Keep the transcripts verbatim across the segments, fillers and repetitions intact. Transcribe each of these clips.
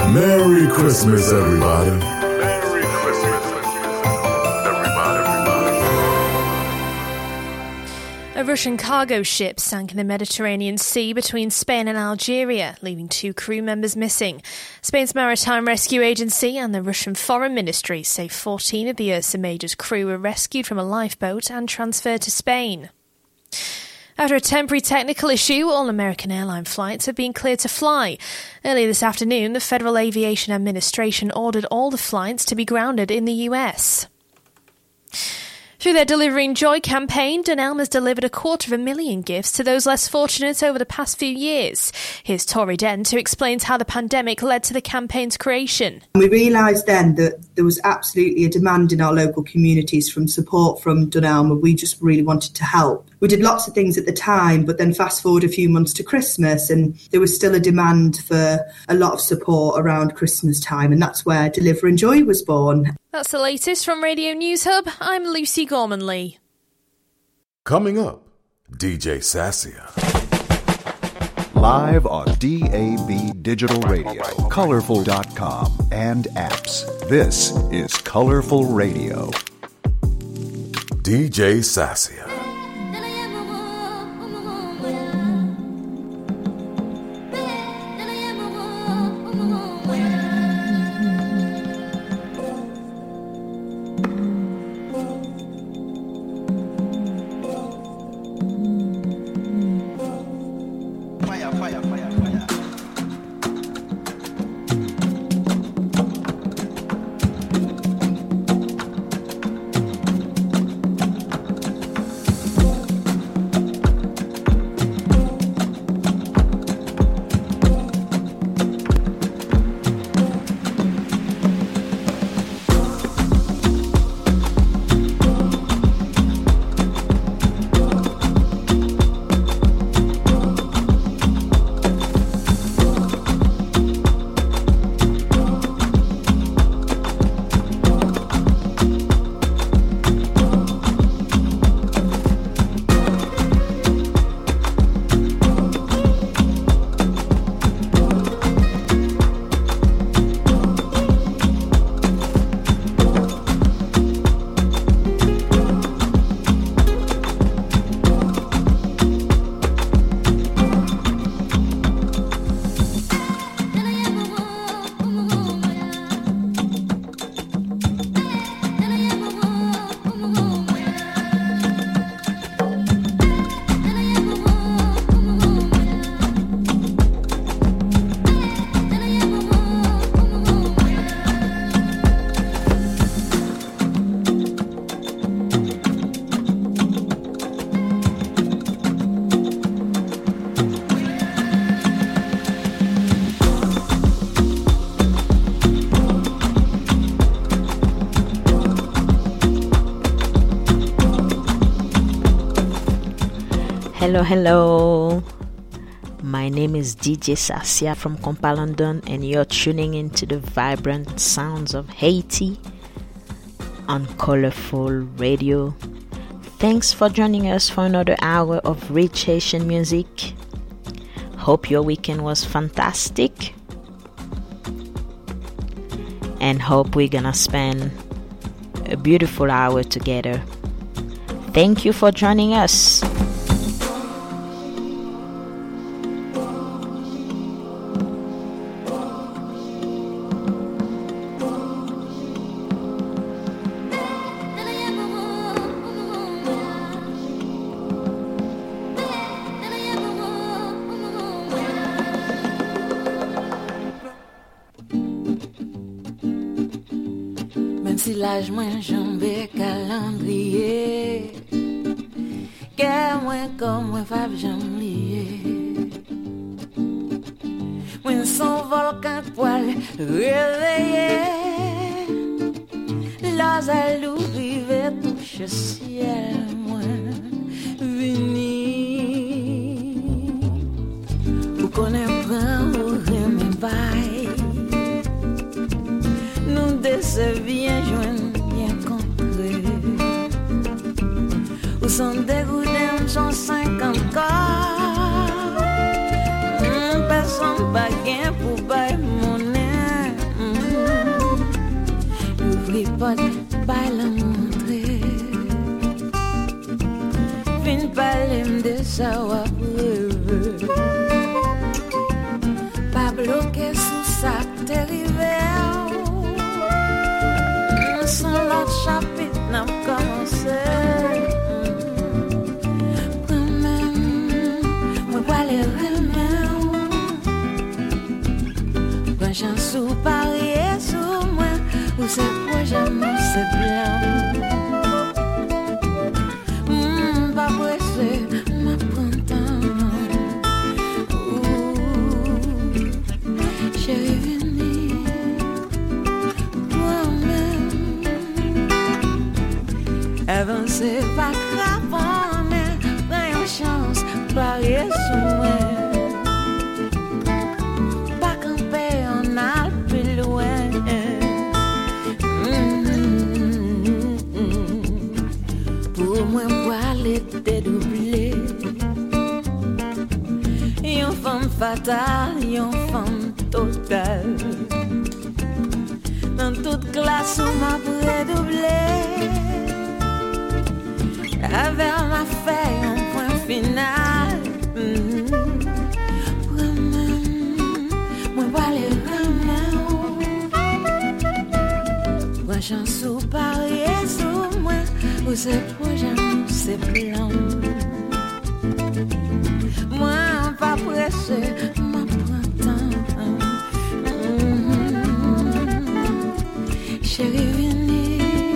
Merry Christmas, everybody. Merry Christmas, everybody, everybody. A Russian cargo ship sank in the Mediterranean Sea between Spain and Algeria, leaving two crew members missing. Spain's Maritime Rescue Agency and the Russian Foreign Ministry say fourteen of the Ursa Major's crew were rescued from a lifeboat and transferred to Spain. After a temporary technical issue, all American airline flights have been cleared to fly. Earlier this afternoon, the Federal Aviation Administration ordered all the flights to be grounded in the U S. Through their Delivering Joy campaign, Dunelm has delivered a quarter of a million gifts to those less fortunate over the past few years. Here's Tori Dent, who explains how the pandemic led to the campaign's creation. We realised then that there was absolutely a demand in our local communities from support from Dunelm, and we just really wanted to help. We did lots of things at the time, but then fast forward a few months to Christmas and there was still a demand for a lot of support around Christmas time, and that's where Delivering Joy was born. That's the latest from Radio News Hub. I'm Lucy Gormanley. Coming up, D J Sassia. Live on D A B Digital Radio, Colorful dot com, and apps. This is Colorful Radio. D J Sassia. Hello, hello. My name is D J Sassia from Compa London, and you're tuning into the vibrant sounds of Haiti on Colorful Radio. Thanks for joining us for another hour of rich Haitian music. Hope your weekend was fantastic, and hope we're gonna spend a beautiful hour together. Thank you for joining us. Si l'âge moins jambé calendrier, qu'est moins comme moins fab jamblier. Moins son volcan poil réveillé, l'as à l'eau rive touche ciel moins vini. Vous connaissez pas où remet bail. Nous décevons bien joindre, bien compris. Où sont dégoûtés, sont cinquante corps. Personne pas gain pour bailler monnaie. bloqué sous sa terrible. Son l'autre chapitre n'a commencé. Moi-même, moi pas les remèdes. Quand j'en sous parier sous moi, où c'est pour jamais c'est blanc. Mmh, pas pressé, m'a printemps. Chérie, venez, toi-même. Avancer pas craponner, prends une chance, parier sous moi. Pas camper en Alpes plus loin. Mm-hmm. Pour moi, voir les dédoubler. Une femme fatale, une femme totale. Dans toute classe, on m'a redoublé. Avec ma feuille, un point final. Mm-hmm. Moi-même, moi pas les remèdes. Moi j'en sous parier sous moi. Où c'est pour jamais, c'est blanc. Moi pas pressé, ma printemps. Mm-hmm. Chérie, venez.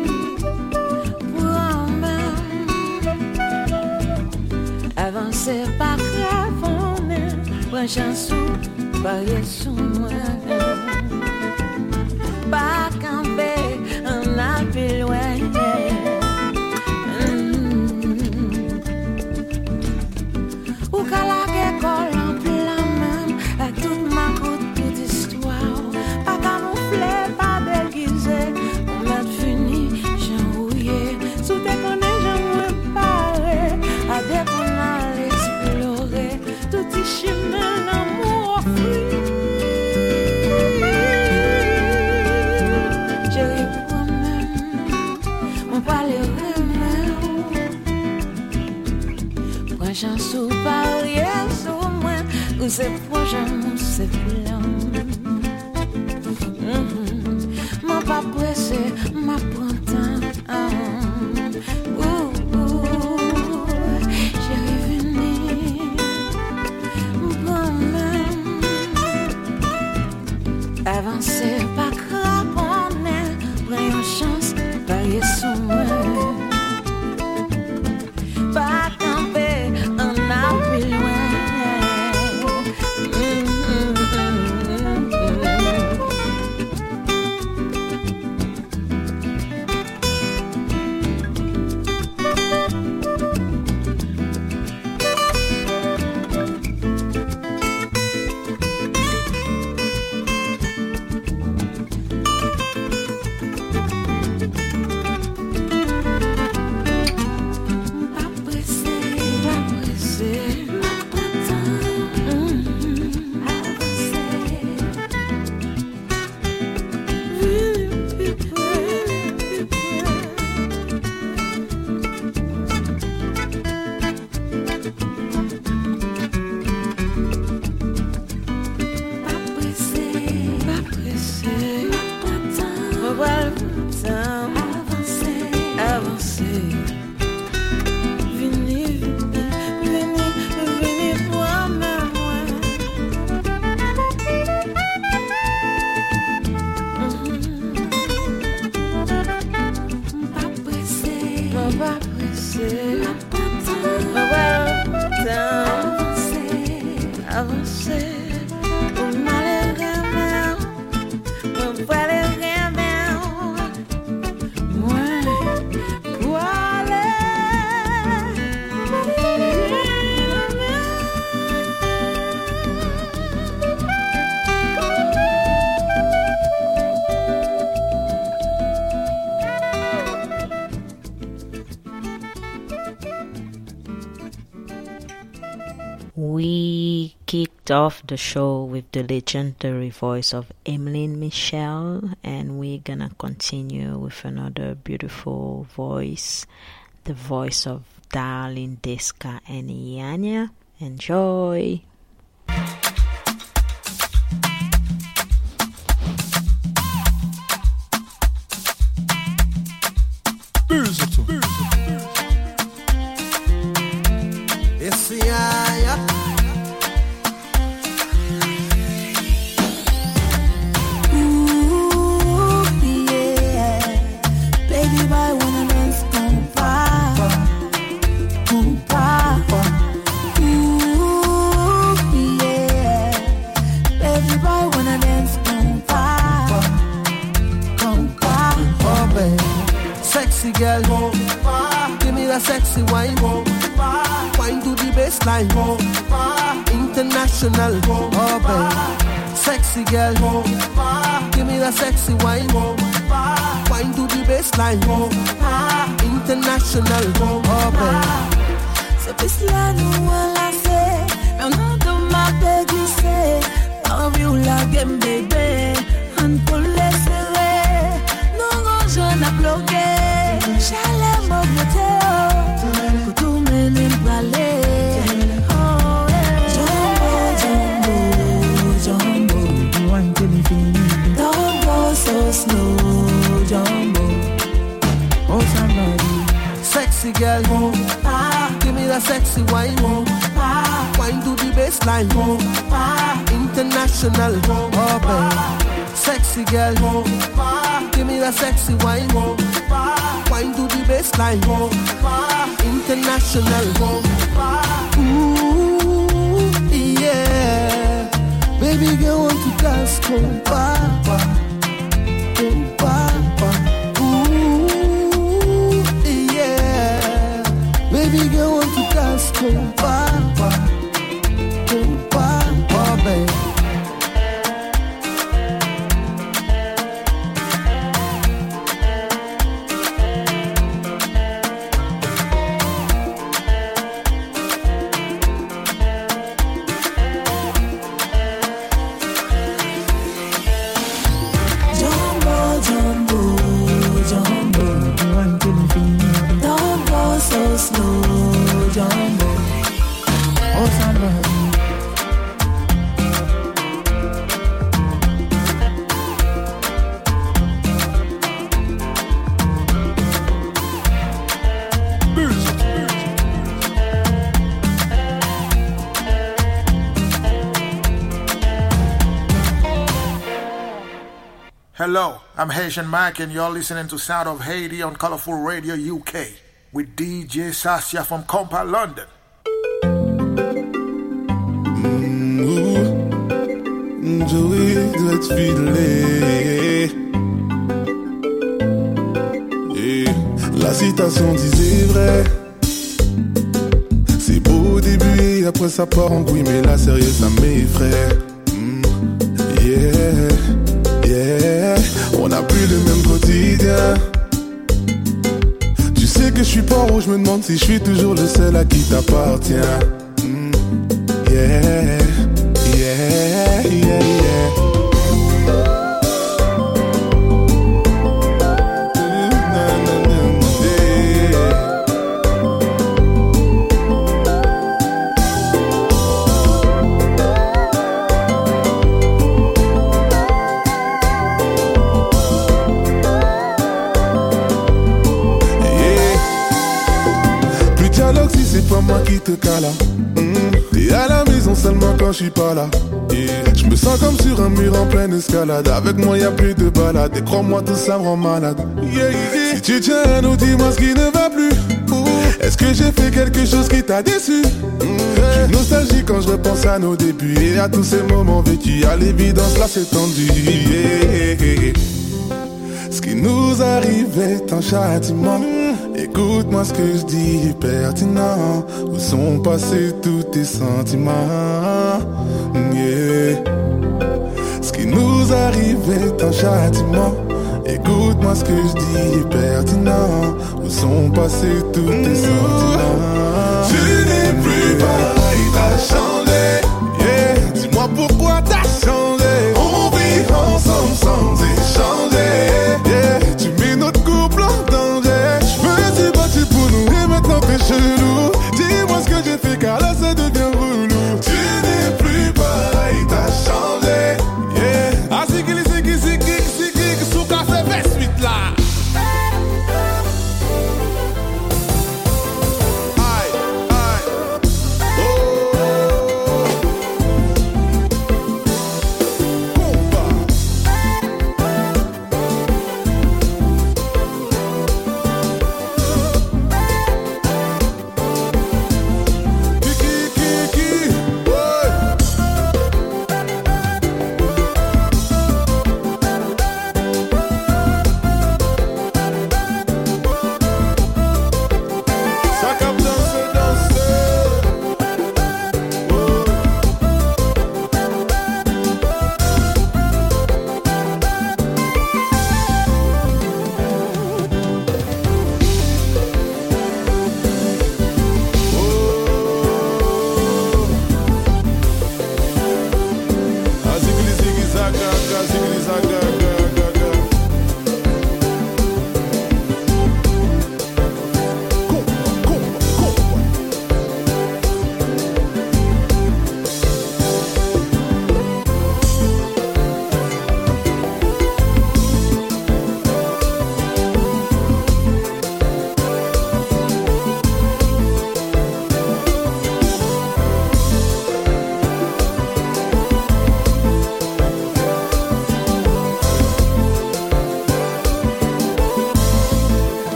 Avancer par crafonner, prends chance ou parier sous moi. Pas camper, on a plus loin. Ou qu'à la école en plein même, à toute ma route, toute histoire. Pas camoufler, pas déguisé, on m'a fini, j'ai rouillé. Sous tes connais, j'ai moins parlé, à des tout y chemin l'amour offrit. Chérie, moi-même, on parle les remèdes. Moi j'en sous parier sous moi, où c'est prochain, où c'est blanc. M'en pas pressé, m'a printemps. Avancer pas craponner, prends une chance, parier sous moi. Pas camper, on a plus loin. We kicked off the show with the legendary voice of Emmeline Michel, and we're gonna continue with another beautiful voice, the voice of Darlene Deska and Ianya. Enjoy! Sexy girl, give me that sexy wine, wine to the baseline, international, oh baby. Sexy girl, give me that sexy wine, wine to the baseline, international, oh baby. Se pis la nou an la se, men nan do ma pe glisse, an vi ou la gen bebe, an pou le sere, nou ronjon a bloke, chale mogote o, koutou menen prale, oh yeah. Jumbo, jumbo, jumbo, you want to be feeling, don't go so slow, jumbo, oh somebody. Sexy girl, give me that sexy wine, wine to the baseline, international, oh baby. Sexy girl, give me that sexy wine, wine to the baseline, international, ooh yeah, baby girl want to dance, compa, compa. Baby girl want to dance, compa, compa, oh baby. Jumbo, jumbo, jumbo, you want to be feeling, don't go so slow. Jumbo, oh somebody. Hello, I'm Haitian Mike and you're listening to Sound of Haiti on Colorful Radio U K. With D J Sassia from Compa, London. Mm, Joey, let's filer. Yeah. La citation disait vrai. C'est beau au début et après ça part en couille, mais là sérieux ça m'effraie. Mm, yeah, yeah. On n'a plus le même quotidien. Tu sais que je suis pas rouge, je me demande si je suis toujours le seul à qui t'appartient. Mm. Yeah, yeah, yeah, yeah. C'est pas moi qui te cala. Mm. T'es à la maison seulement quand je suis pas là. Yeah. Je me sens comme sur un mur en pleine escalade. Avec moi y'a plus de balade. Et crois-moi tout ça me rend malade. Yeah, yeah. Si tu tiens à nous, dis-moi ce qui ne va plus. Ouh. Est-ce que j'ai fait quelque chose qui t'a déçu? mm. Je suis nostalgique quand je repense à nos débuts. Et à tous ces moments vécus. À l'évidence là c'est tendu. Yeah, yeah, yeah. Ce qui nous arrive est un châtiment. Écoute-moi ce que je dis est pertinent. Où sont passés tous tes sentiments? Yeah. Ce qui nous arrive est un châtiment. Écoute-moi ce que je dis est pertinent. Où sont passés tous tes sentiments? Tu n'es plus pareil, t'as changé. Yeah. Dis-moi pourquoi t'as changé. On vit ensemble sans échanger. Yeah. Tu mets notre couple en danger. Pour nous et maintenant t'es chelou. Dis-moi ce que j'ai fait car là ça devient relou. Tu n'es plus pareil, t'as changé. Yeah. Ah c'est qu'il c'est qu'il c'est qu'il c'est qu'il sous café vingt-huit là. Aïe, aïe. Oh.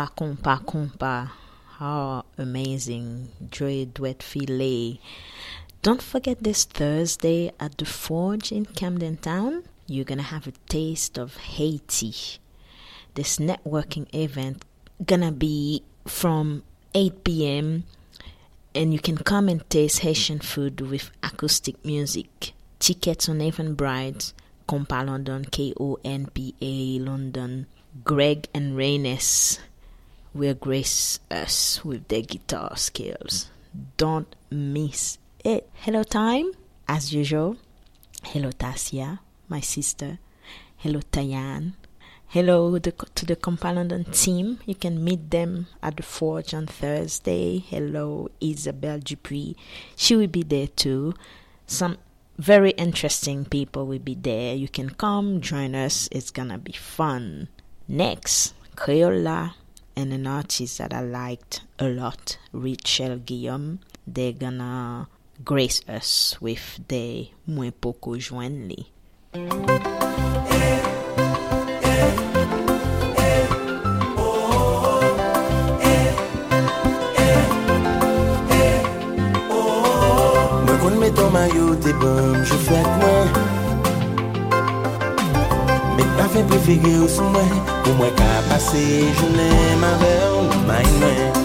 Compa, compa, compa. How amazing. Joy Duet Filet. Don't forget this Thursday at the Forge in Camden Town. You're going to have a taste of Haiti. This networking event gonna be from eight p.m. and you can come and taste Haitian food with acoustic music. Tickets on Eventbrite, Compa London, K O N P A London. Greg and Reynes will grace us with their guitar skills. Don't miss it. Hello time, as usual. Hello Tasia, my sister. Hello Tayan. Hello the, to the Compa London team. You can meet them at the Forge on Thursday. Hello Isabelle Dupuis. She will be there too. Some very interesting people will be there. You can come join us. It's gonna be fun. Next, Crayola and an artist that I liked a lot, Rachel Guillaume. They're gonna grace us with their Mwen Poko Jwen Li. Mwen kon meton mayo te bom, je fèt mwen. Met pa fè prefere ou sou mwen, pou mwen ka pase jounen ma vè ou may mwen.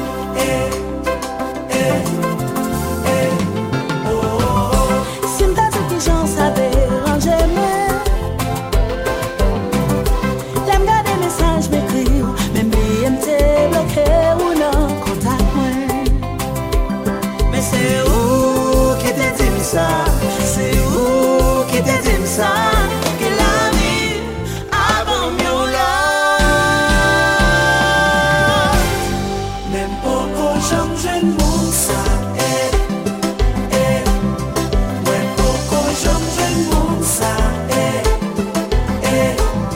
Si m'ta di ki jan sa deranje mwen, lem gade mesaj m'ekri ou, men biye m'te bloke ou nan kontak mwen. Men se ou ki te dim sa, se ou ki te dim sa, ki la vi avan myon lot. Mem poko jam jen moun sa, eh, eh. Mem poko jam jen moun sa, eh, eh.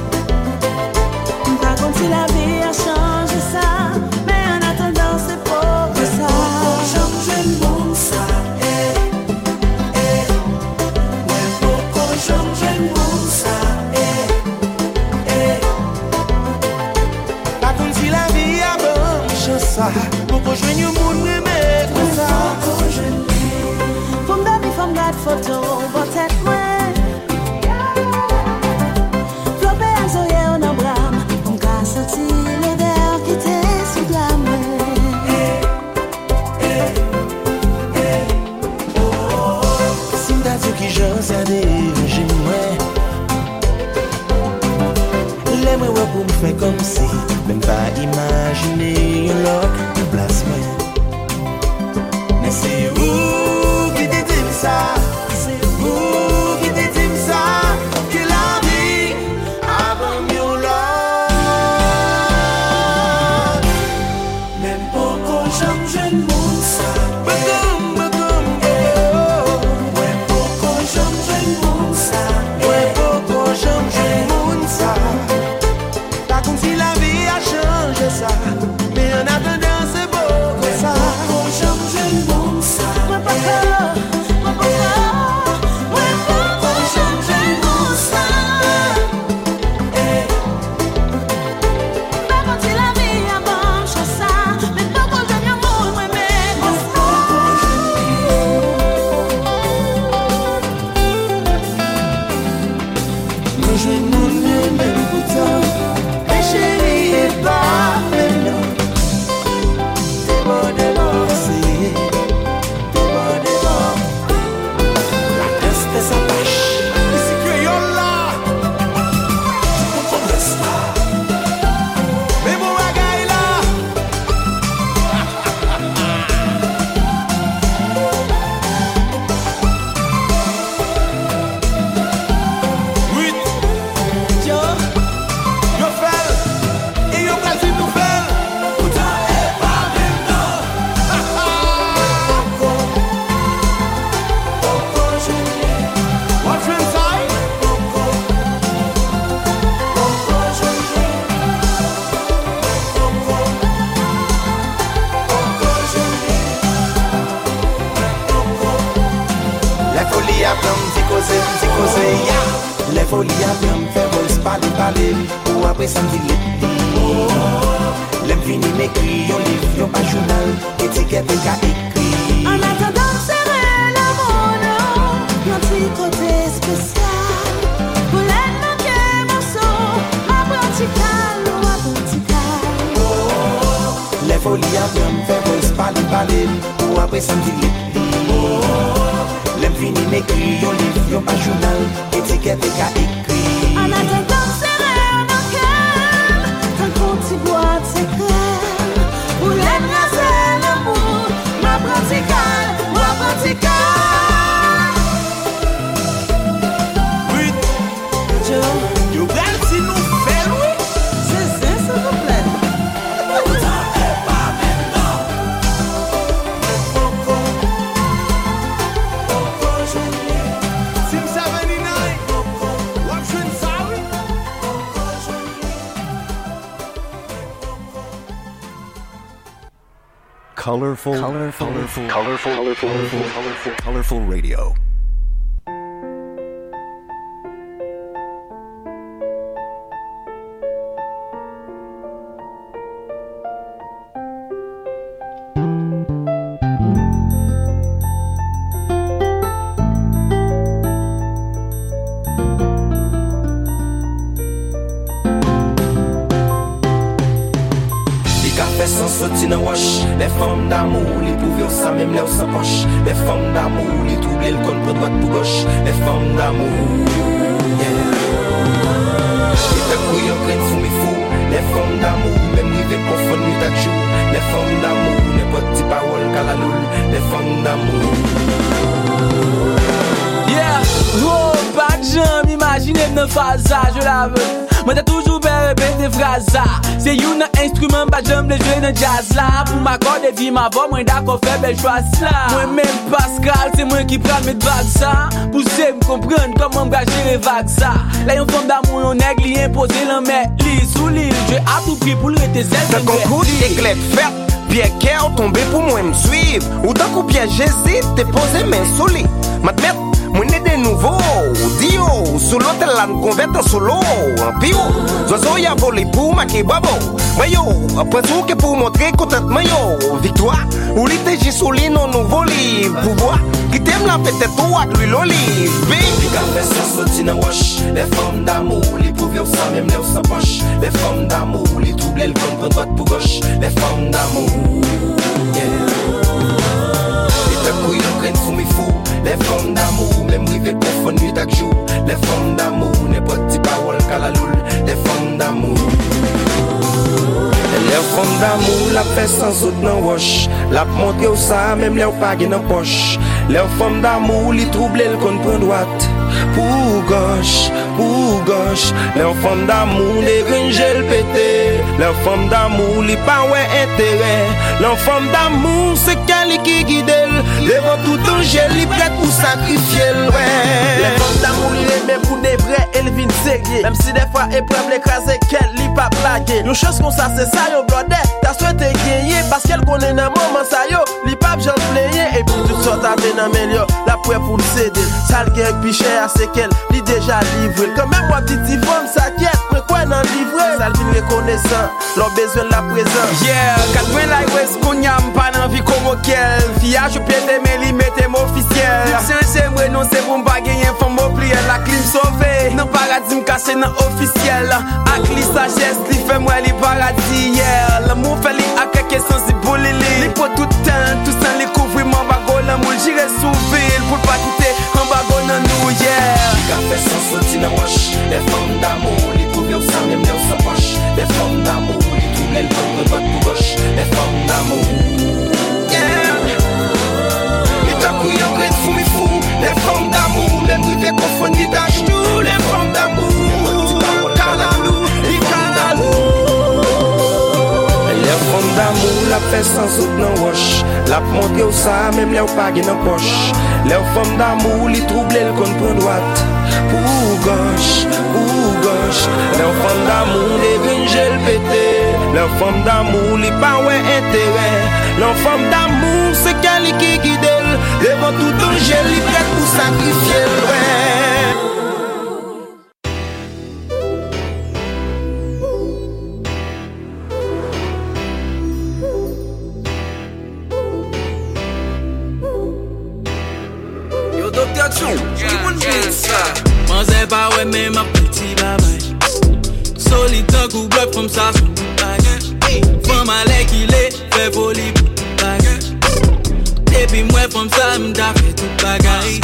M'pa konti la vie a changé ça, mais en attendant c'est pas que ça. Mem poko jam jen moun sa, eh, eh. Mem poko jam jen moun sa, eh, eh. Pa kon si la vi a bon chansa, pou kon jwen yon moun reme kon sa. Pou m'dani fòm gade foto bo tèt mwen, flopè an zoye ou nan bram, pou m'ka senti l'odeur ki te sou la mwen. Si m'ta di ki jan sa deranje mwen, le mwen wè pou m'fè kom si, men pa imagine yon lok yon plas mwen. Men se ou ki te dim sa, se ou ki te dim sa, ki la vi avan myon lot. Mem poko jam jen moun sa, Bagoum, bagoum, oh. mwen poko jam jen moun sa, Mwen poko jam jen moun sa. Pa kon si la vi a chanje sa, men en attendant c'est beau comme ça. poko jam jen moun sa, mwen poko, mwen poko, mwen poko jam jen moun sa, eh. Pa konti la vie a bon chansa, men poko jam yon moun mwen me kon sa. Mwen jwen moun men boutan, men chéri e pa men nan. Te bon de bon seye, te bon de bon. La teste sa pache, isi Crayola. Ti pou kon resta, men moun bagay la. Oui, Yo, yo fel, e yo pral fin nou fel. Poutan e pa men nan. poko jen li, What's inside? poko, poko jen li, poko, poko jen li, poko. La folie a plam ti koze, ti koze ya. La folie a plam fè voice pale pale, ou apre sam di lip li. Lem fi fini m'écrit, yon livre, yon pas journal, étiquette et qu'a écrit. En attendant serrer la monnaie, yon petit côté spécial. Pour l'aide manquer morceau, apprenti calme ou apprenti calme. Oh, les folies à bien me faire voice parler parler, ou après ça me dit oh, les fini m'écrit, yon livre, yon pas journal, étiquette et qu'a écrit. En attendant serrer ma calme, tant qu'on t'y boit c'est crème. Pour l'aide raser l'amour, m'apprenti calme ou apprenti calme. You got si nous fait oui. C'est ça, s'il vous plaît. Colorful, colorful, colorful, colorful, colorful, colorful, colorful radio. Les femmes d'amour, les pouvions ça même là sans poche. Les femmes d'amour, les troublés le compte pour droite pour gauche. Les femmes d'amour, yeah. Les temps où y'en prennent sous mes fous. Les femmes d'amour, même rivé pour fond nuit à jour. Les femmes d'amour, n'importe qui parole qu'à la loule. Les femmes d'amour. Yeah, oh, pas de jambes, imaginez une phase, je la veux. Moi t'as toujours bien répété phrase. C'est un instrument, pas j'aime le jouer dans jazz là. Pour m'accorder vie ma voix, moi d'accord faire belle choix là. Moi même Pascal, c'est moi qui prends mes vagues ça. Pour c'est me comprendre comment m'gager les vagues ça. Là yon forme d'amour, on nègre, li imposé l'en met li sous l'île. Je à tout prix pour le rester celle d'un concours d'éclairs fait. Bien qu'elle tombé pour moi me suivre. Ou d'un coup bien j'hésite, t'es posé main sous lit. M'admettre moi né de nouveau, dio, sous l'hôtel là nous converte en solo, en pio, zozo y'a volé pour maquer babo, mayo, après tout que pour montrer content mayo, victoire, ou l'été sous l'île non nouveau livre, pouvoir, qui t'aime la peut-être toi lui l'olive, baby, quand fait ça sorti dans wash, les femmes d'amour, les pouvions ça même les sans poche, les femmes d'amour, les troublés le compte pour droite pour gauche, les femmes d'amour, yeah. Les temps où ils prennent sous mes fous. Les femmes d'amour, même rivé pour fond nuit à jour. Les femmes d'amour, n'importe qui parole qu'à la loule. Les femmes d'amour. Les femmes d'amour, la fait sans autre dans wash. La montre au ça, même les pagues dans poche. Les femmes d'amour, les troublés le compte pour droite. Pour gauche, pour gauche. Les femmes d'amour, les gringés le pété. Les femmes d'amour, les pas ouais intérêt. Les femmes d'amour, c'est qu'elle qui guide. Les vents tout danger, les prêtes pour sacrifier ouais. Les femmes d'amour, les même pour des vrais, elles viennent séguer. Même si des fois, elles peuvent l'écraser, qu'elle n'y pas plaguer. Une chose comme ça, c'est ça, yo, blodé. T'as souhaité gagner parce qu'elle connaît un moment, ça, yo. Les papes, j'en plaigné. Et puis, tout sortes à venir, mais yo, la poêle pour le céder. Ça, le gain, puis cher, c'est qu'elle, l'y déjà livré. Quand même, moi, petite femme, ça quitte, mais quoi, n'en livrer. Ça, le vient reconnaissant, leur besoin de la présence. Yeah, quand on like West, qu'on y a pas d'envie comme qu'elle. Fia, je piète, mais li mettez officiel. C'est c'est vrai, non, c'est pour m'bagayer, faut m'oublier. La clim sauvée, non, paradis m'cassé, non, officiel. Ak li sagesse, li fait moi, li paradis, yeah. L'amour fait li ak quelque sens, li boule li. Li pour tout temps, tout ça, li couvrir mon bago, l'amour, j'irai sous ville, pour pas quitter, un bago dans nous, yeah. Les cafés sans sorti dans wash, les femmes d'amour, les trouver au sein, même les sans poche. Les femmes d'amour, les trouver le compte de droite pour gauche. Les femmes d'amour, yeah. Les femmes d'amour, même rivé confondre d'âge tout. Les femmes d'amour, calalou, les femmes d'amour, la fait sans autre dans wash. La montre au ça, même les pagues dans poche. Les femmes d'amour, les troublés le compte pour droite. Pour gauche, pour gauche. Les femmes d'amour, les gringés le pété. Les femmes d'amour, les pas ouais intérêt. Les femmes d'amour, c'est qu'elle qui guide. Les vents tout danger, les prêtes pour sacrifier ouais. tout, qui moun vite ça. M'en sais pas ouais mais ma petit babay. Solide un coup bloc comme ça sous bagay. Femme allait qu'il est, fait folie pour bagay. Et puis moi comme ça m'da fait tout bagay.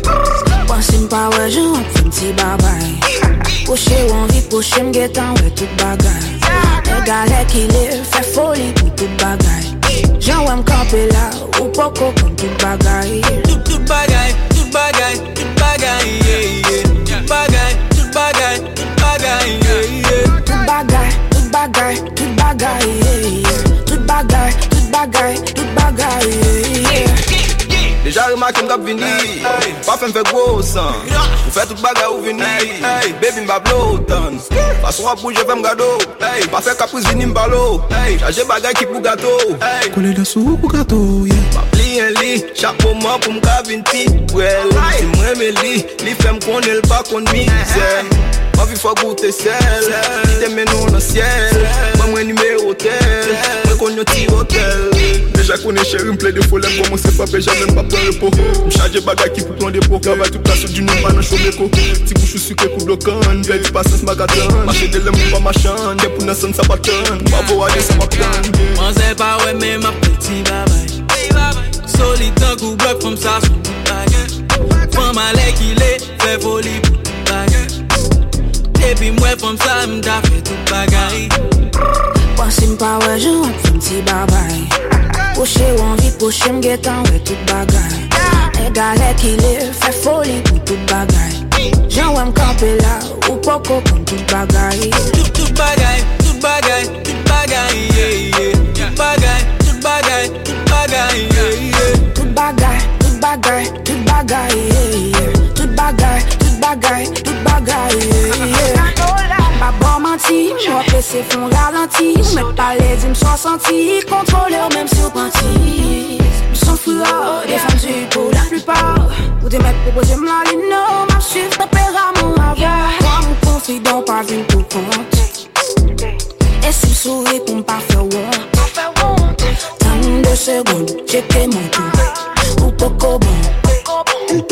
Pensin pas ouais j'en fais petit babay. Poché ou envie poché m'guetan ouais tout bagay. Le galère qu'il est, fait folie pour tout bagay. J'en ouais m'camper là, ou poco comme tout bagay. Tout tout bagay, tout bagay, tout bagay, yeah, yeah. Tout bagay, tout bagay, tout bagay, yeah, yeah. Tout bagay, tout bagay, tout bagay, yeah, yeah. Tout bagay, tout bagay, tout bagay, yeah, yeah. Déjà remarqué m'gap vini, pas fait m'fait gros sang. Ou fait tout bagay ou vini, baby m'ba blow ton. Façon à bouger fait m'gado, pas fait caprice vini m'balo. Chargé bagay qui pour gâteau, coller dessous pour gâteau, yeah. Ma pli un lit, chaque moment pour m'gap vinti. Well, si moi me lit, li fait m'connait le pas qu'on misère. Ma vie faut goûter sel, qui t'aime nous dans le ciel. Moi moi numéro tel, moi qu'on y tire hôtel. Déjà connais chéri m'plaît de folie, moi c'est pas péché même pas prendre repos. M'charge bagay qui pour prendre des pots, travail toute la suite du nom pas dans choméco. Ti bouche sucré coup de canne, belle du passage magasin. Marcher de l'amour pas machin, des pour naissance ça pas tonne. Ma voix aller ça m'a prendre. M'en sais pas ouais mais ma petit babay. Solide un coup bloc comme ça sous bagay. Femme allait qu'il est, fait folie pour bagay. Et puis moi comme ça m'da fait tout bagay. Pensin pas ouais j'en fais petit babay. Poché ou envie poché m'guetan ouais tout bagay. Le galère qu'il est, fait folie pour tout bagay. J'en ouais m'camper là, ou poco comme tout bagay. Tout tout bagay, tout bagay, tout bagay, yeah, yeah. Tout bagay, tout bagay, tout bagay, yeah, yeah. Tout bagay, tout bagay, tout bagay, yeah, yeah. Tout bagay, tout bagay, tout bagay, yeah, yeah. Pas bon menti, moi pressé font ralenti. Mais pas les dîmes sont sentis, contrôleur même sur panty. M's'en fout là, des femmes du pour la plupart. Ou des mecs proposés m'la lino, m'a suivre tempérament avant. Moi mon confident pas vu pour compte. Et si souris pour m'pas faire honte. trente-deux secondes, checker mon tour. Ou poco bon.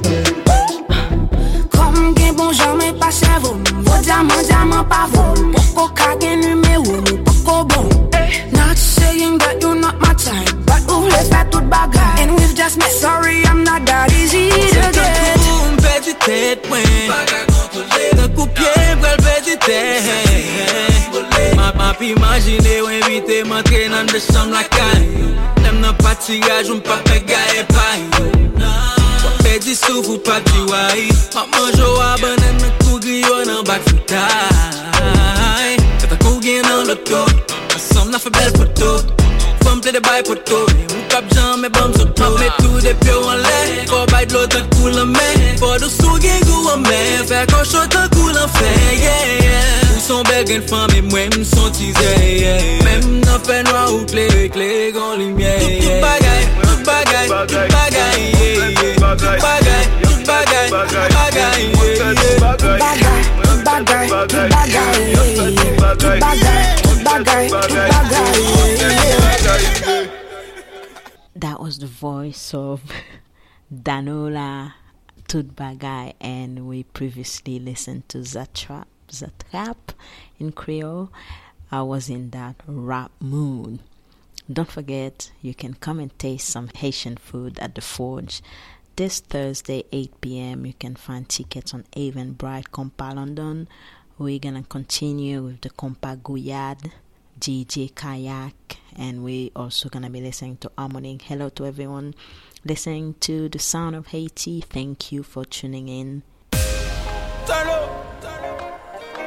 Comme gain bon jamais pas cerveau. Vos diamants, diamants pas vol. Poco kage numéro, poco bon. Not saying that you're not my type, but who let that tout bagay. And we've just met, sorry I'm not that easy to get. Une petite tête, ouais. Bagay contrôlé, d'un coup pied, belle petite tête. Ma m'a pu imaginer ou inviter m'entrer dans de chambre la caille. L'aime n'a pas tirage, ou m'pas fait gaye paille. Fait du souffle ou pas du waï. Maman joue à banane, me kou griyo nan bak fitaille. Fait un kou gen dans l'auto. Ensemble n'a fait belle photo. Femme play de bail poto. Ou cap jamais bam soto. Met tout des pieds en l'air. Faut bail de l'autre cool en mer. Faut de sou gen gou en mer. Fait qu'on chote un cool en fer, yeah, yeah. Ou son bel gen femme et moi m'son teaser, yeah. Même n'a fait noir ou clé, clé gon lumière. Tout bagay, tout bagay, tout bagay, yeah, yeah. Tout bagay, tout bagay, tout bagay, yeah, yeah. Tout bagay, tout bagay, tout bagay, yeah, yeah. Tout bagay, tout bagay, tout bagay, yeah, yeah. That was the voice of Danola Tutbagay, and we previously listened to Zatrap, Zatrap in Creole. I was in that rap mood. Don't forget, you can come and taste some Haitian food at the Forge. This Thursday, eight p.m., you can find tickets on Eventbrite, Compa London. We're going to continue with the Compa Guyad, D J Kayak, and we also going to be listening to Harmonic. Hello to everyone listening to The Sound of Haiti. Thank you for tuning in. Turn up, turn up.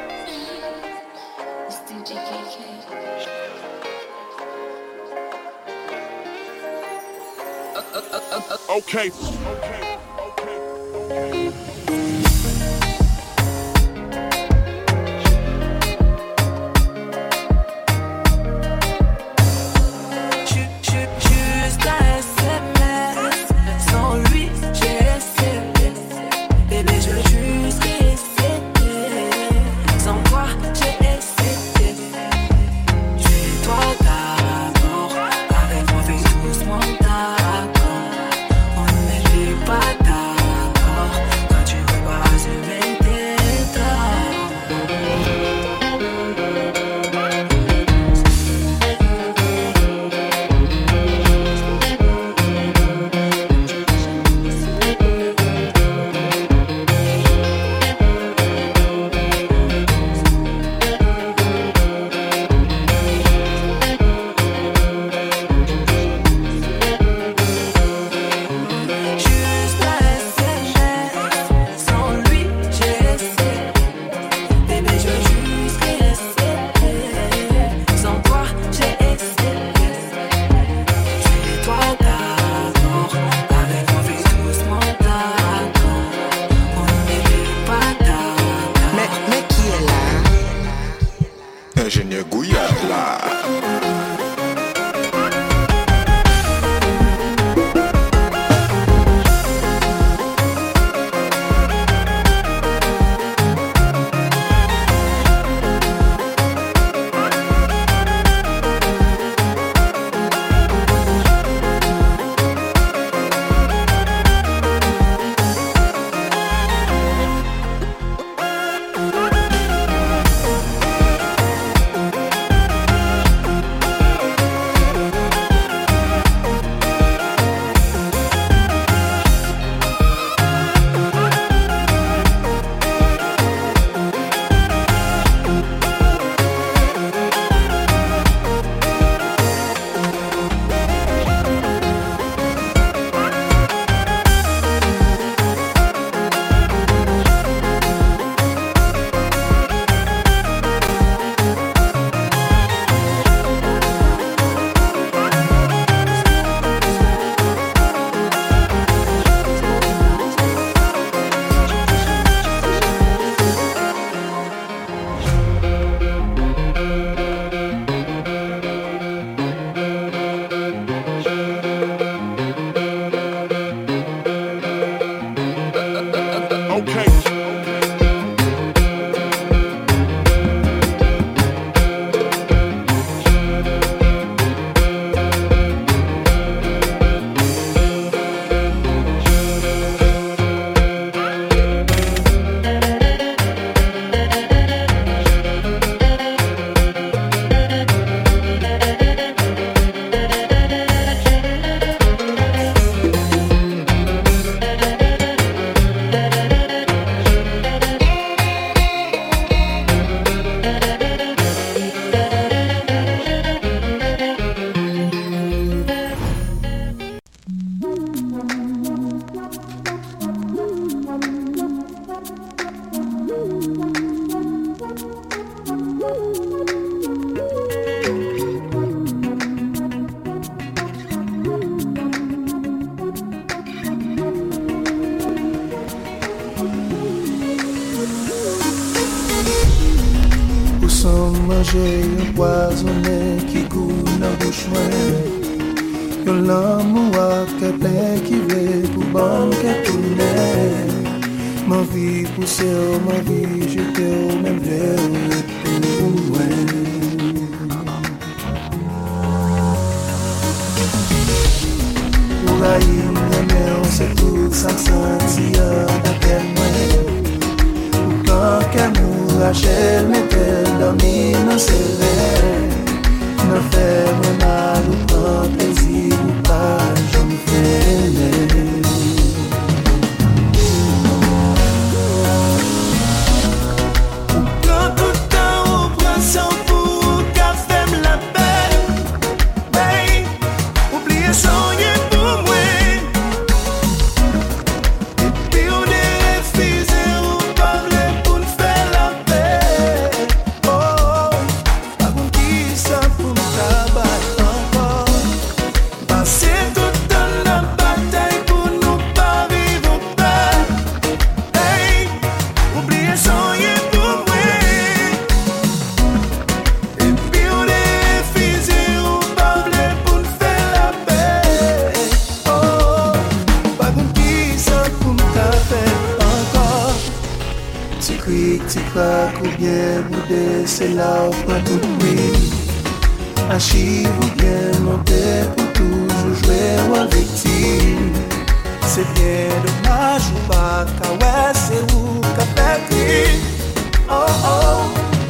It's D J K K. Okay. Okay. Okay. Juste un S M S, sans lui j'ai laissé. Bébé je veux juste essayer. Sans toi j'ai essayé. Je suis toi d'accord. Avec moi fais doucement d'accord. On ne fait pas manger un poisonné qui goûte dans bouche moi. Yon l'amour qui plein qui veut pour bon que tourner. Ma vie poussée, ma vie j'étais au même lieu pour moi. Pour la on sait tout ça sentir d'après moi. Pour quand qu'elle Rachel m'était dormi dans ses rêves. Ne fait mal ou prend plaisir ou pas, je me fais quand tout le temps on prend son pour qu'à faire la peine. Hey, oubliez soigner pour moi. Et puis on est refusé ou parler pour nous faire la paix. Oh, pas qu'on qui ça pour nous tabac encore. Passer tout le temps la bataille pour nous pas vivre en paix. Hey, oubliez soigner pour moi. Et puis on est refusé ou parler pour nous faire la paix. Oh, pas qu'on qui ça pour nous taper encore. Ti cric, ti crac ou bien boudé, c'est là où prend tout bruit. Archive ou bien monter pour toujours jouer ou avec victime. C'est bien dommage ou pas, car ouais, c'est où qu'a fait. Oh oh.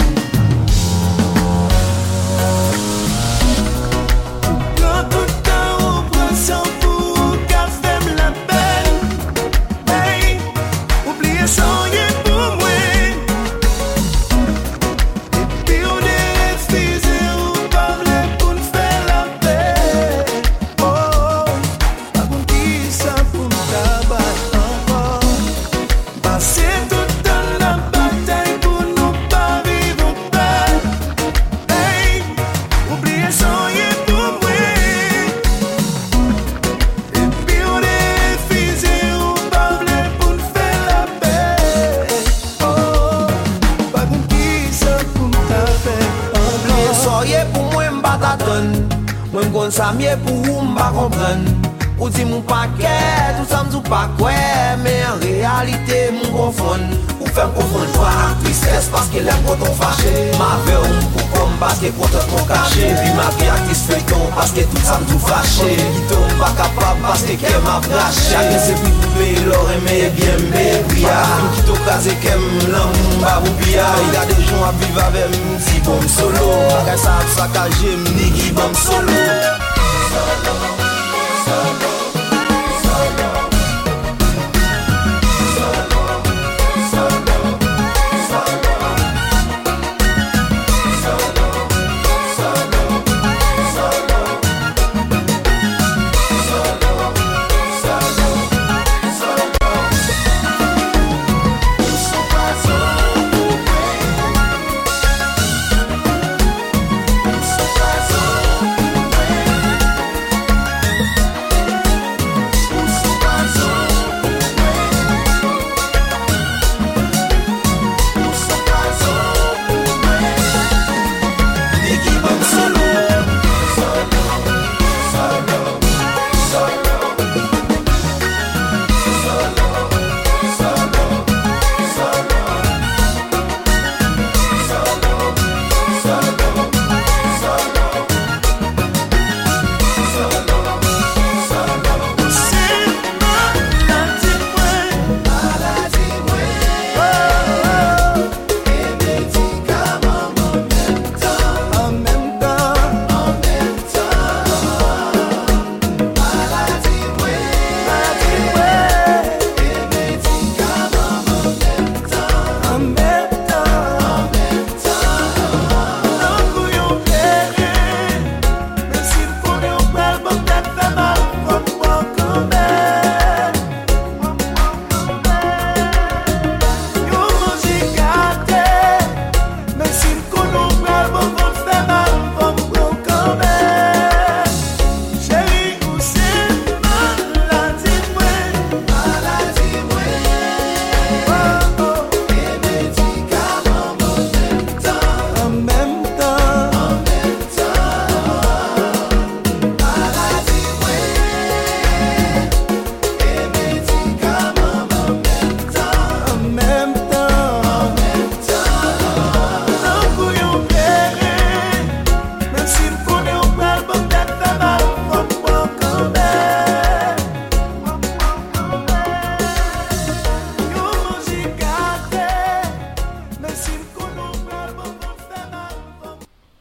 Quand tout le temps on prend son pour qu'à faire la peine. Hey, oubliez soigner pour moi. Et puis on est refusé ou parler pour nous faire la paix. Oh, pas qu'on qui ça pour nous tabac encore. Passer tout le temps la bataille pour nous pas vivre en paix. Hey, oubliez soigner pour moi. Et puis on est refusé ou parler pour nous faire la paix. Oh, pas qu'on qui ça pour nous taper Oubliez encore. soyez pour moi m'bat t'attendre. Moi m'gon ça mieux pour vous m'pas comprendre. Ou dit mon paquet, tout ça m'dou pas quoi. Mais en réalité m'on confond. Ou fait m'confondre joie ak tristesse parce que l'aime quand on fâché. Ma veille ou comme parce que quand on caché. Puis ma vie ak disfaiton parce que tout ça m'dou fâché. Qui tombe pas capable parce que qu'elle m'a braché. Chacun c'est plus poupée, l'or aimé bien bébria. Qui to casé qu'elle l'amour m'a boubia. Il y a des gens à vivre avec m'si bon solo. Bagay ça saccagé m'nigi bon solo.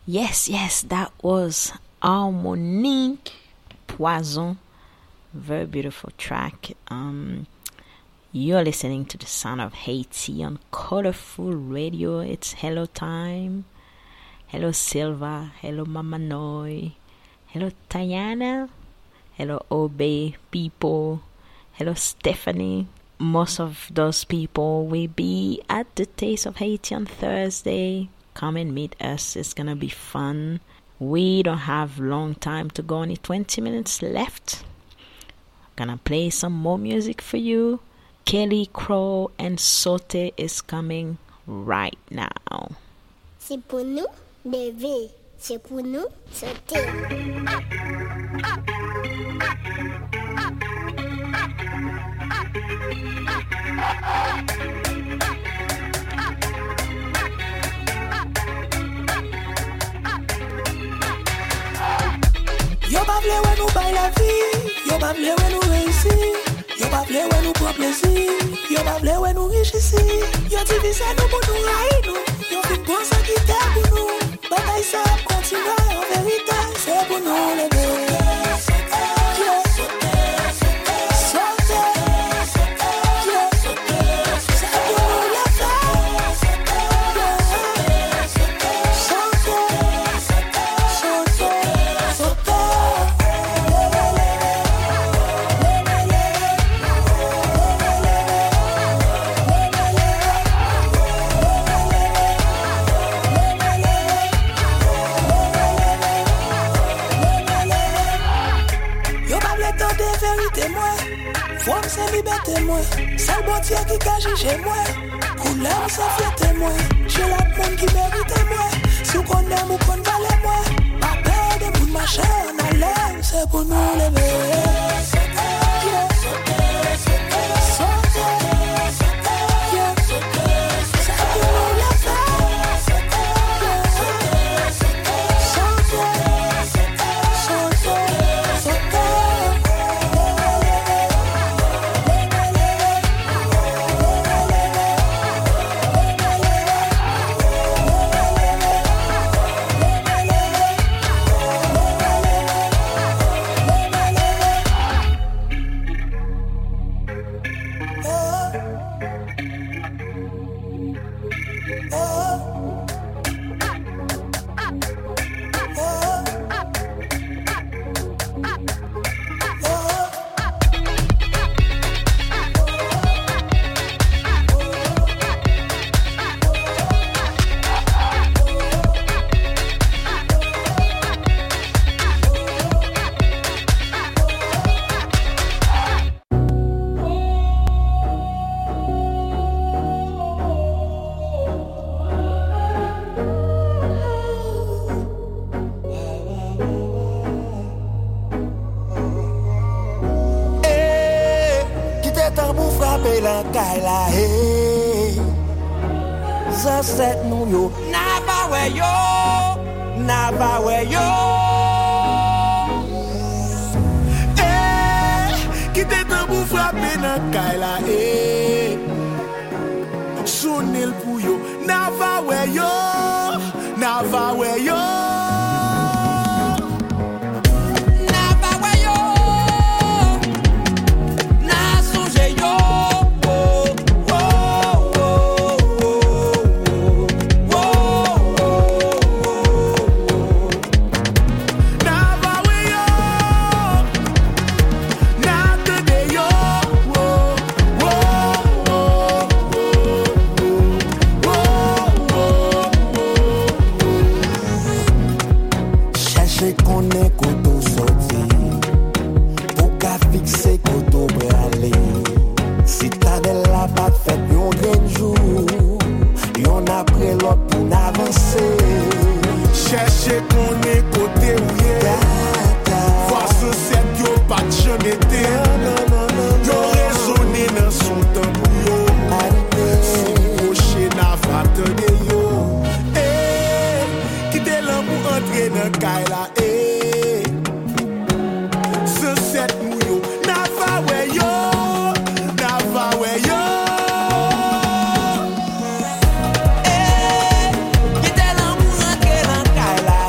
Yes, yes, that was Harmonique Poison. Very beautiful track. Um, you're listening to the sound of Haiti on Colorful Radio. It's hello time. Hello Silva. Hello Mama Noi. Hello Tayana. Hello Obey people. Hello Stephanie. Most of those people will be at the Taste of Haiti on Thursday. Come and meet us. It's gonna be fun. We don't have long time to go, only twenty minutes left. Gonna play some more music for you. Kelly Crow and Sote is coming right now. C'est pour nous, lever. C'est pour nous, sauter. Yo pa vle wè nou bay la vie, yo pa vle wè nou réussi, yo pa vle wè nou prend plaisir, yo pa vle wè nou riche ici, yo divise nou pou nou ray nou, yo fin bon sa ki te pou nou, bataille sa continue en vérité, c'est pour nous lever. Femme c'est liberté moi, c'est le bon Dieu qui cache chez moi. Couleur c'est fierté moi, j'ai la monde qui mérite moi. Si on connaît ou qu'on valait moi, pas peur de bout de ma chaîne à l'air, c'est pour nous lever. Quitte l'amour, entrer dans le caille là.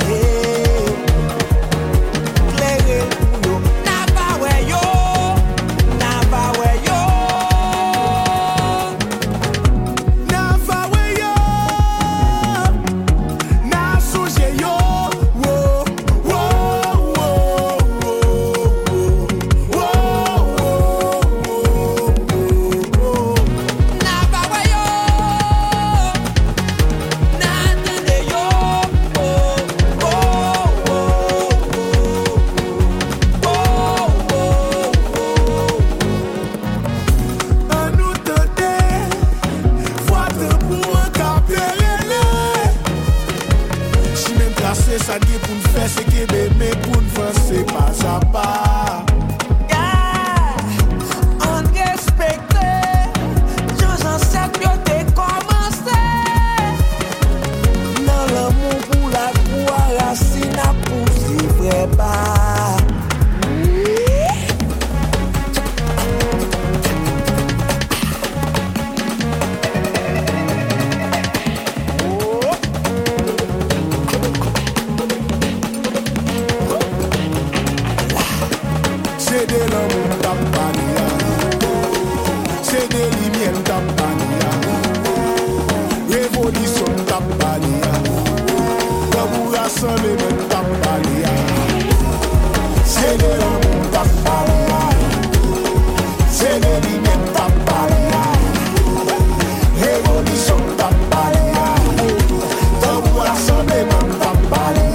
assemblée même pas balia. C'est de l'amour pas balia. C'est de l'immense pas balia. Révolution pas balia. Tambour assemblée même pas balia.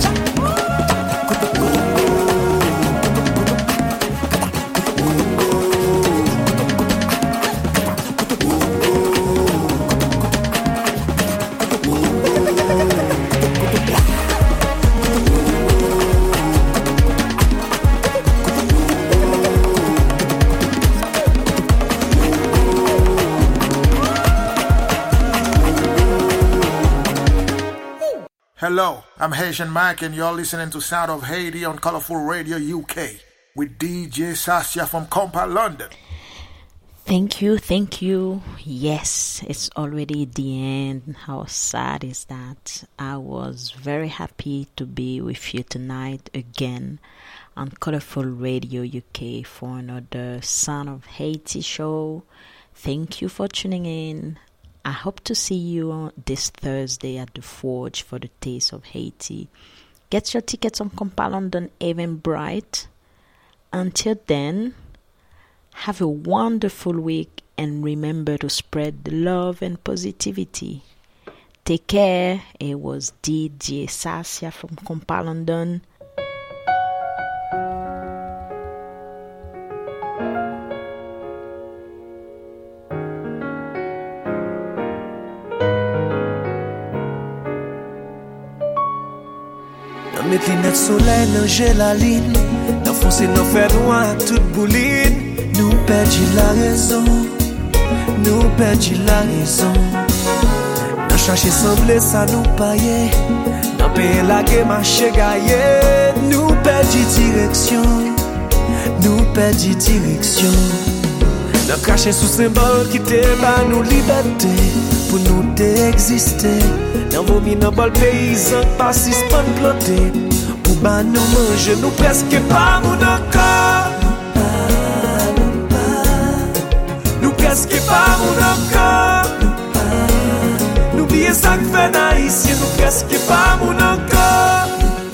Hello, I'm Haitian Mike and you're listening to Sound of Haiti on Colorful Radio U K with D J Sasha from Compa, London. Thank you, thank you. Yes, it's already the end. How sad is that? I was very happy to be with you tonight again on Colorful Radio U K for another Sound of Haiti show. Thank you for tuning in. I hope to see you on this Thursday at the Forge for the Taste of Haiti. Get your tickets on Compa London Eventbrite. Until then, have a wonderful week and remember to spread the love and positivity. Take care. It was D J Sasha from Compa London. Met lunettes soleil, nan gélaline, nan fonce nan fè noir, tout bouline. Nous perdi la raison, nous perdi la raison. Nan chercher semblé ça nous paye, nan paye la guerre marché gaillé. Nous perdi direction, nous perdi direction. Nan caché sous symbole qui te ba nous liberté, pour nous t'exister. Nan vomi nan bol paysan, pas si span ploté. Pour ba nous manger, nous presque pas moun encore. Nous presque pas moun encore. N'oubliez ça que fait naïsien, nous presque pas moun encore.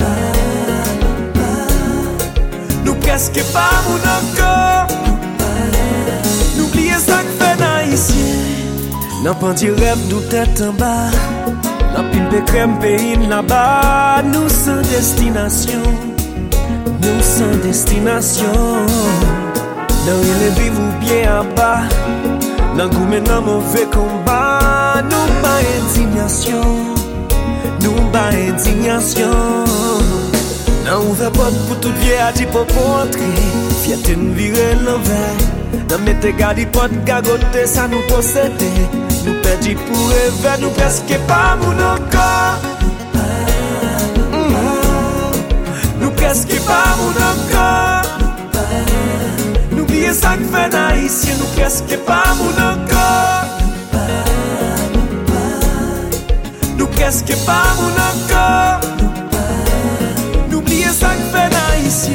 Nous presque pas moun encore. N'oubliez ça que fait naïsien. Nan pandi rêve nous tête en bas. Nan pile crème pays là-bas. Nous sans destination. Nous sans destination. Nan rien vivre ou bien en bas. Nan goumé nan mauvais combat. Nous pas indignation. Nous pas indignation. Nan ouvert porte pour tout vieux à dire pour entrer. Fierté nous virer l'envers. Nan mette gardi porte gagote ça nous posséder. Nous perdi pour rêver, nous presque pas moun encore. mm. Nous presque pas moun encore. N'oubliez ça que fait naïsien, nous presque pas moun encore. Nous presque pas moun encore. N'oubliez ça que fait naïsien.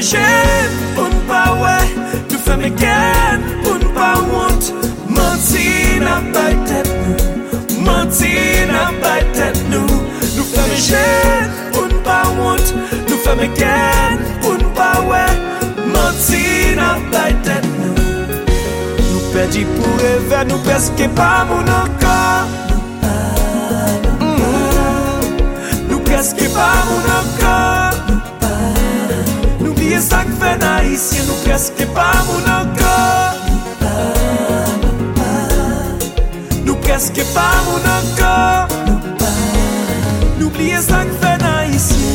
me jen, pou n'pa wè. Nou fè me gen, pou n'pa want. Manti nan bay tèt nou, manti nan bay tèt nou. Nou fè me jen, pou n'pa want. Nou fè me gen, pou n'pa wè. Manti nan bay tèt nou. Nou perdi pou rêver, nou peske pa moun ankor. Preske pa moun ankor. Nou biye sak fè na isye. Nou preske pa moun ankor. Nou preske pa moun ankor. Nou biye sak fè na isye.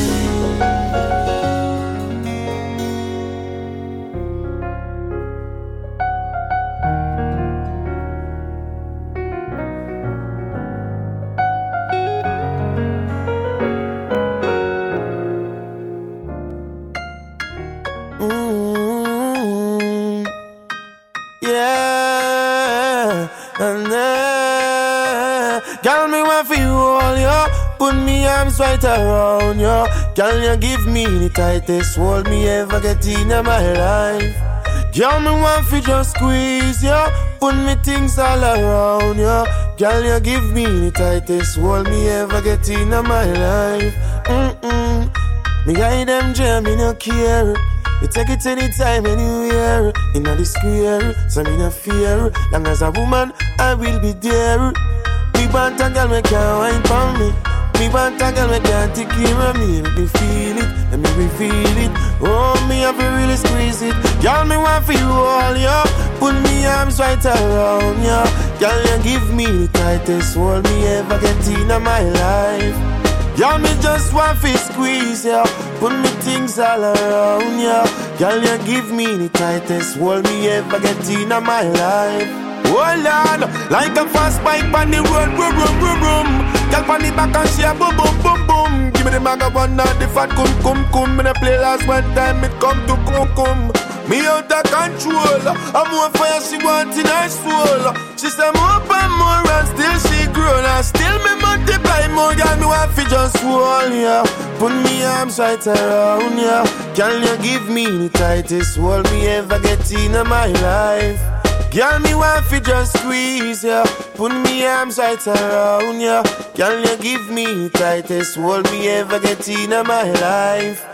Right around you, girl, you give me the tightest hold me ever get in my life. Girl, me want fi just squeeze you, put me things all around you. Girl, you give me the tightest hold me ever get in my life. Mm-mm. Me guide them jam, me no care. You take it anytime, anywhere. Inna the square, so me no fear. Long as a woman, I will be there. Me want a girl, me can't wine for me. Me want a girl, me can't take care of me. Let me feel it, let me reveal it. Oh, me have to really squeeze it. Girl, me want for you all, yo. Put me arms right around you. Girl, you give me the tightest hold me ever get in my life. Girl, me just want to squeeze you. Put me things all around you. Girl, you give me the tightest hold me ever get in my life. Oh Lord, like a fast bike on the road, boom, boom, boom, boom. Girl on the back and she a boom, boom, boom, boom. Give me the maga one and the fat cum, cum, cum. Me the play last one time, it come to cum, cum. Me out of control, I'm more fire she want in her soul. She say more and more and still she grown. And still me multiply more, girl, me want fi just hold ya. Put me arms right around ya. Can you give me the tightest hold me ever get in my life? Girl, me want fi just squeeze ya. Put me arms right around ya. Girl, you give me the tightest hold me ever get in my life.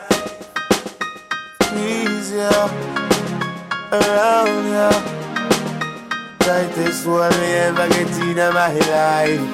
Squeeze ya, around ya. Tightest hold me ever get in my life.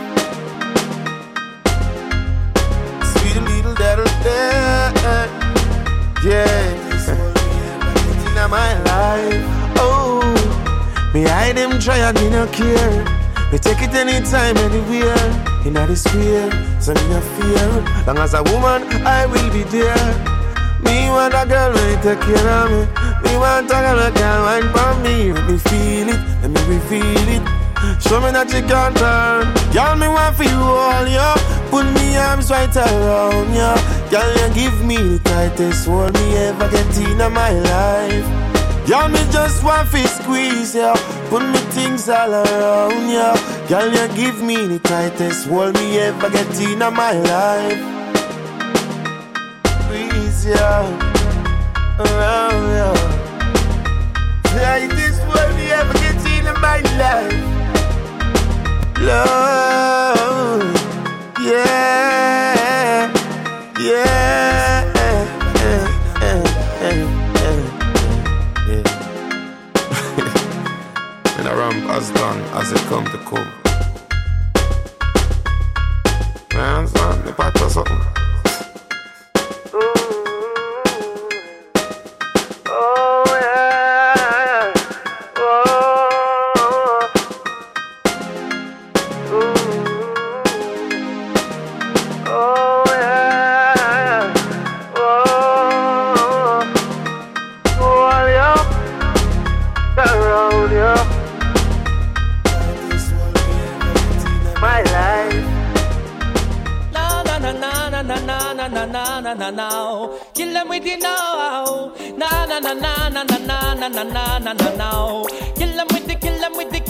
Sweet little devil there. Yeah, this hold me ever get in my life. Oh. Me hide them try and me no care. Me take it anytime, anywhere. Inna the square, so me no fear. Long as a woman, I will be there. Me want a girl when you take care of me. Me want a girl that can wine for me. Let me feel it, let me reveal it. Show me that you can turn. Girl, me want for you all, yo. Put me arms right around you. Girl, you give me the tightest hold me ever get in my life. Girl, me just want to squeeze ya. Put me things all around ya. Girl, you give me the tightest hold me ever get in my life. Squeeze ya, around ya. Tightest hold me ever get in my life. Love, yeah, yeah. As long as it come to come. Man, son, me part or something. Oh yeah, oh, oh yeah, oh, oh yeah, around you. My life. Na na na na na na na na na na na na. Kill them with the now. Na na na na na na na na na na na na. Kill them with the, kill them with the.